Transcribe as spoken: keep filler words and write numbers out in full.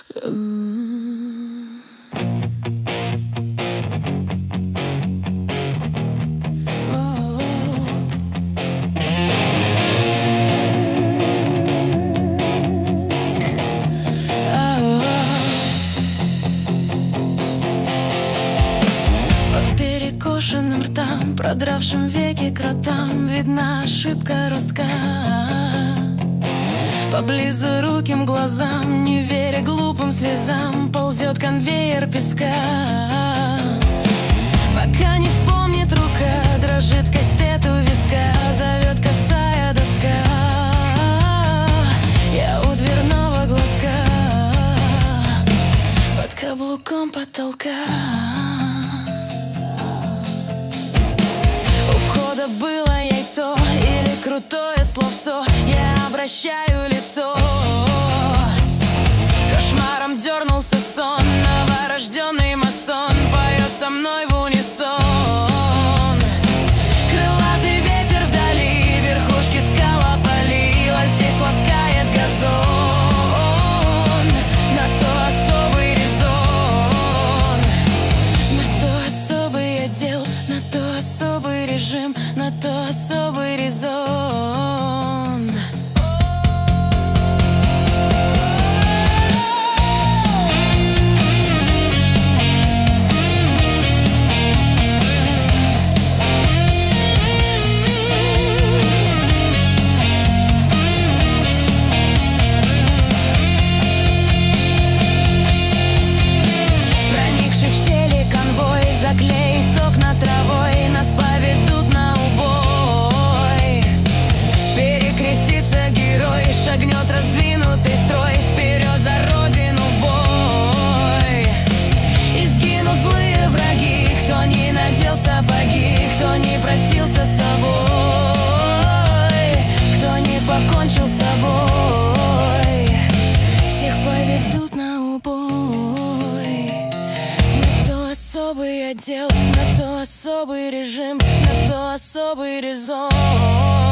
Перекошенным ртам, продравшим веки кротам, видна ошибка ростка. Поблизу руким глазам, не веря глупым слезам, ползет конвейер песка. Пока не вспомнит рука, дрожит кастет у виска, зовет косая доска. Я у дверного глазка, под каблуком потолка. Было яйцо или крутое словцо, я обращаю лицо. Кошмаром дернулся сон, новорожденный масон поет со мной в унисон. Крылатый ветер вдали, верхушки скал опалил, а здесь ласкает газон. На то особый резон, на то особый отдел, на то особый режим, на то особый резон. Проникший в щели конвой заклеит окна травой, нас поведут на убой. Перекрестится герой, шагнет раздвинутый строй, вперед за родину в бой. И сгинут злые враги, кто не надел сапоги, кто не простился с собой, кто не покончил с собой. Всех поведут на убой. На то особый отдел, на то особый режим, на то особый резон.